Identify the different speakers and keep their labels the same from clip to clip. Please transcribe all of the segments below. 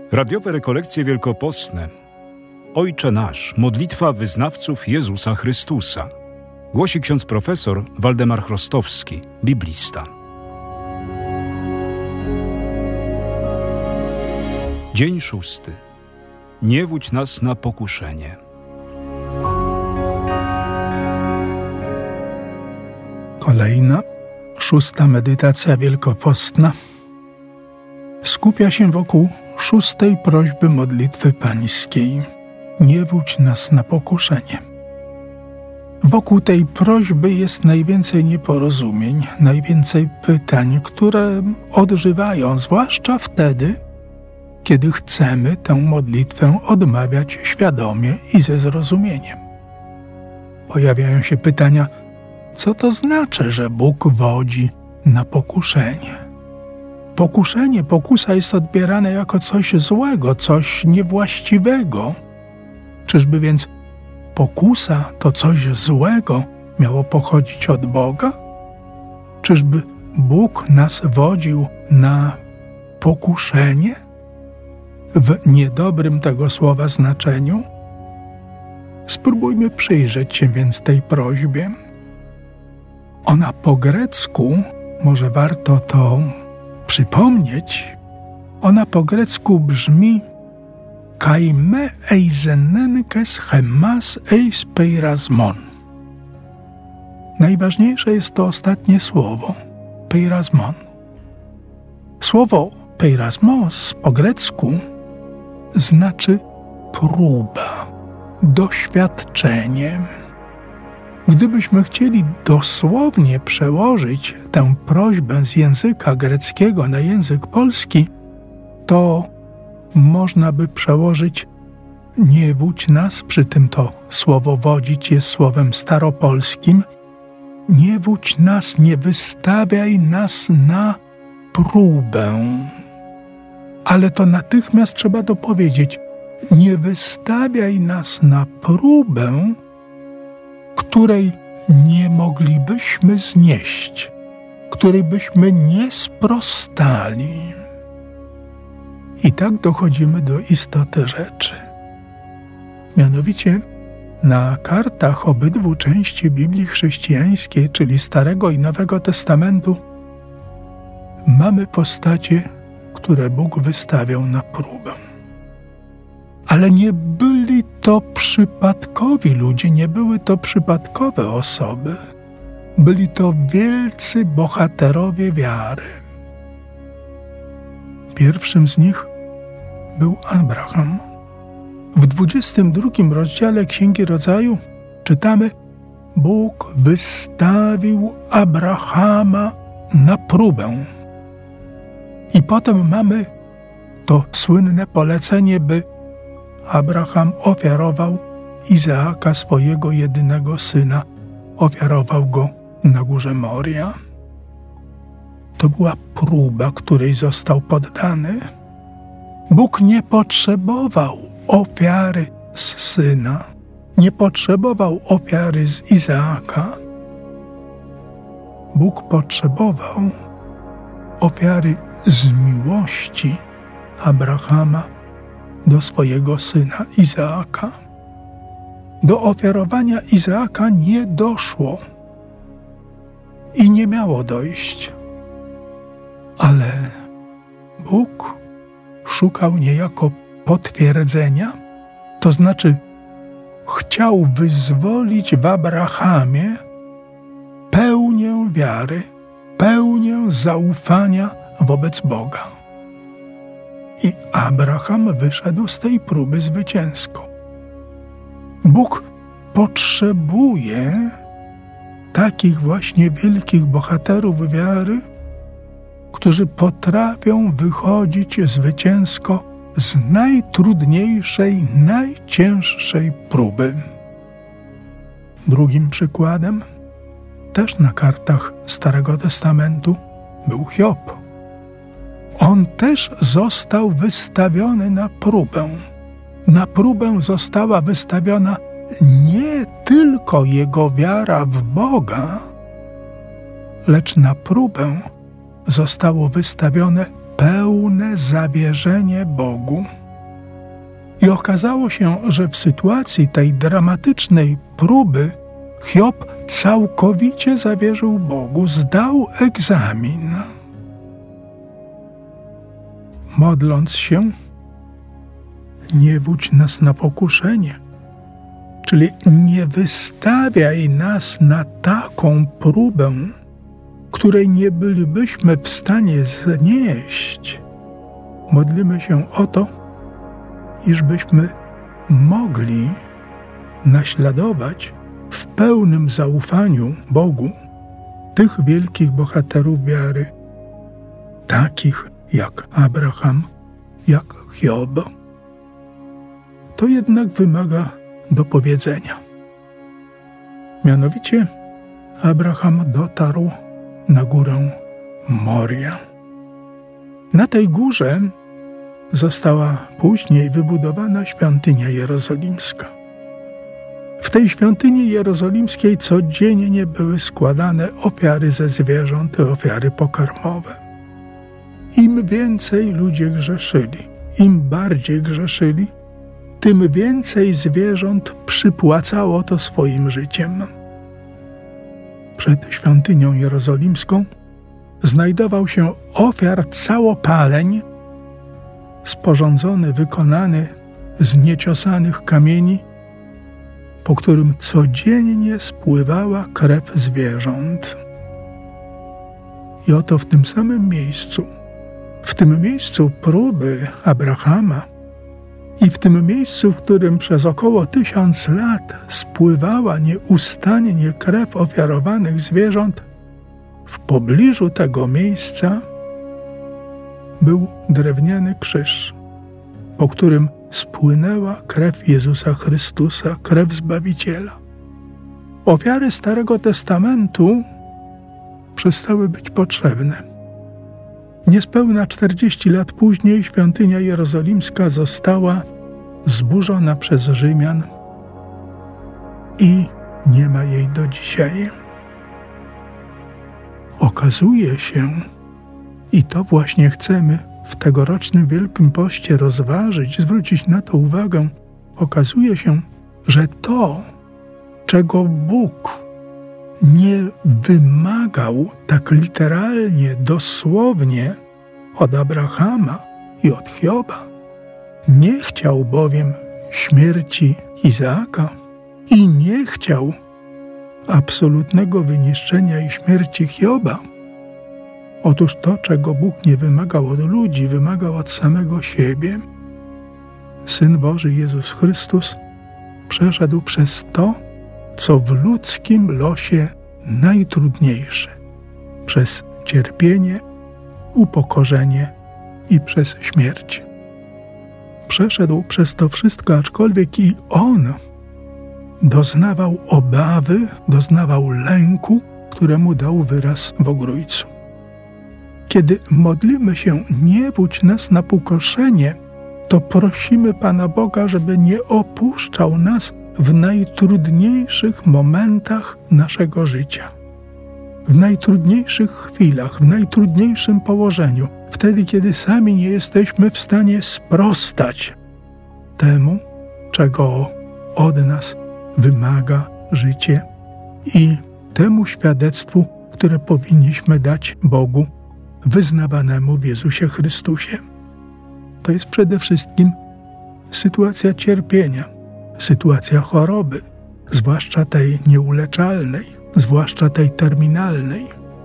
Speaker 1: Radiowe rekolekcje wielkopostne. Ojcze nasz, modlitwa wyznawców Jezusa Chrystusa. Głosi ksiądz profesor Waldemar Chrostowski, biblista. Dzień 6. Nie wódź nas na pokuszenie.
Speaker 2: Kolejna, 6. medytacja wielkopostna skupia się wokół 6. prośby modlitwy pańskiej. Nie wódź nas na pokuszenie. Wokół tej prośby jest najwięcej nieporozumień, najwięcej pytań, które odżywają, zwłaszcza wtedy, kiedy chcemy tę modlitwę odmawiać świadomie i ze zrozumieniem. Pojawiają się pytania, co to znaczy, że Bóg wodzi na pokuszenie? Pokusa jest odbierane jako coś złego, coś niewłaściwego. Czyżby więc pokusa, to coś złego, miało pochodzić od Boga? Czyżby Bóg nas wodził na pokuszenie? W niedobrym tego słowa znaczeniu? Spróbujmy przyjrzeć się więc tej prośbie. Ona po grecku, może warto to przypomnieć, ona po grecku brzmi kai me eisenenkes chemas eis peirasmon. Najważniejsze jest to ostatnie słowo, peirasmon. Słowo peirasmos po grecku znaczy próba, doświadczenie. Gdybyśmy chcieli dosłownie przełożyć tę prośbę z języka greckiego na język polski, to można by przełożyć nie wódź nas, przy tym to słowo wodzić jest słowem staropolskim, nie wódź nas, nie wystawiaj nas na próbę. Ale to natychmiast trzeba dopowiedzieć, nie wystawiaj nas na próbę, której nie moglibyśmy znieść, której byśmy nie sprostali. I tak dochodzimy do istoty rzeczy. Mianowicie na kartach obydwu części Biblii chrześcijańskiej, czyli Starego i Nowego Testamentu, mamy postacie, które Bóg wystawiał na próbę. Ale nie byli to przypadkowi ludzie, nie były to przypadkowe osoby. Byli to wielcy bohaterowie wiary. Pierwszym z nich był Abraham. W 22 rozdziale Księgi Rodzaju czytamy: Bóg wystawił Abrahama na próbę. I potem mamy to słynne polecenie, by Abraham ofiarował Izaaka, swojego jedynego syna. Ofiarował go na górze Moria. To była próba, której został poddany. Bóg nie potrzebował ofiary z syna, nie potrzebował ofiary z Izaaka. Bóg potrzebował ofiary z miłości Abrahama do swojego syna Izaaka. Do ofiarowania Izaaka nie doszło i nie miało dojść. Ale Bóg szukał niejako potwierdzenia, to znaczy chciał wyzwolić w Abrahamie pełnię wiary, pełnię zaufania wobec Boga. I Abraham wyszedł z tej próby zwycięsko. Bóg potrzebuje takich właśnie wielkich bohaterów wiary, którzy potrafią wychodzić zwycięsko z najtrudniejszej, najcięższej próby. Drugim przykładem, też na kartach Starego Testamentu, był Hiob. On też został wystawiony na próbę. Na próbę została wystawiona nie tylko jego wiara w Boga, lecz na próbę zostało wystawione pełne zawierzenie Bogu. I okazało się, że w sytuacji tej dramatycznej próby Hiob całkowicie zawierzył Bogu, zdał egzamin. Modląc się, nie wódź nas na pokuszenie, czyli nie wystawiaj nas na taką próbę, której nie bylibyśmy w stanie znieść. Modlimy się o to, iżbyśmy mogli naśladować w pełnym zaufaniu Bogu tych wielkich bohaterów wiary, takich jak Abraham, jak Hiob. To jednak wymaga dopowiedzenia. Mianowicie Abraham dotarł na górę Moria. Na tej górze została później wybudowana świątynia jerozolimska. W tej świątyni jerozolimskiej codziennie były składane ofiary ze zwierząt, ofiary pokarmowe. Im więcej ludzie grzeszyli, im bardziej grzeszyli, tym więcej zwierząt przypłacało to swoim życiem. Przed świątynią jerozolimską znajdował się ofiar całopaleń, sporządzony, wykonany z nieciosanych kamieni, po którym codziennie spływała krew zwierząt. I oto w tym samym miejscu próby Abrahama i w tym miejscu, w którym przez około 1000 lat spływała nieustannie krew ofiarowanych zwierząt, w pobliżu tego miejsca był drewniany krzyż, po którym spłynęła krew Jezusa Chrystusa, krew Zbawiciela. Ofiary Starego Testamentu przestały być potrzebne. Niespełna 40 lat później świątynia jerozolimska została zburzona przez Rzymian i nie ma jej do dzisiaj. Okazuje się, i to właśnie chcemy w tegorocznym Wielkim Poście rozważyć, zwrócić na to uwagę, okazuje się, że to, czego Bóg nie wymagał tak literalnie, dosłownie od Abrahama i od Hioba, nie chciał bowiem śmierci Izaaka i nie chciał absolutnego wyniszczenia i śmierci Hioba. Otóż to, czego Bóg nie wymagał od ludzi, wymagał od samego siebie. Syn Boży Jezus Chrystus przeszedł przez to, co w ludzkim losie najtrudniejsze, przez cierpienie, upokorzenie i przez śmierć. Przeszedł przez to wszystko, aczkolwiek i On doznawał obawy, doznawał lęku, któremu dał wyraz w Ogrójcu. Kiedy modlimy się, nie wódź nas na pokuszenie, to prosimy Pana Boga, żeby nie opuszczał nas w najtrudniejszych momentach naszego życia. W najtrudniejszych chwilach, w najtrudniejszym położeniu, wtedy, kiedy sami nie jesteśmy w stanie sprostać temu, czego od nas wymaga życie i temu świadectwu, które powinniśmy dać Bogu wyznawanemu w Jezusie Chrystusie. To jest przede wszystkim sytuacja cierpienia, sytuacja choroby, zwłaszcza tej nieuleczalnej, zwłaszcza tej terminalnej.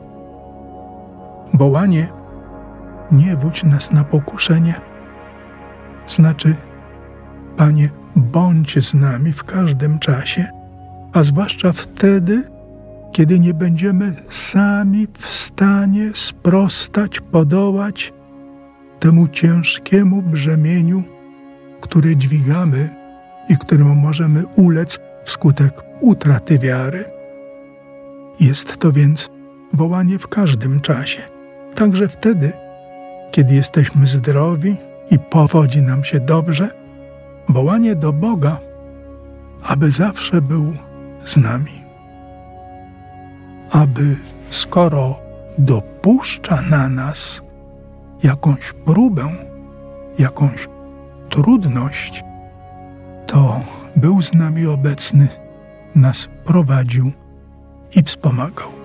Speaker 2: Wołanie nie wódź nas na pokuszenie znaczy: Panie, bądź z nami w każdym czasie, a zwłaszcza wtedy, kiedy nie będziemy sami w stanie sprostać, podołać temu ciężkiemu brzemieniu, które dźwigamy i któremu możemy ulec wskutek utraty wiary. Jest to więc wołanie w każdym czasie, także wtedy, kiedy jesteśmy zdrowi i powodzi nam się dobrze, wołanie do Boga, aby zawsze był z nami. Aby skoro dopuszcza na nas jakąś próbę, jakąś trudność, to był z nami obecny, nas prowadził i wspomagał.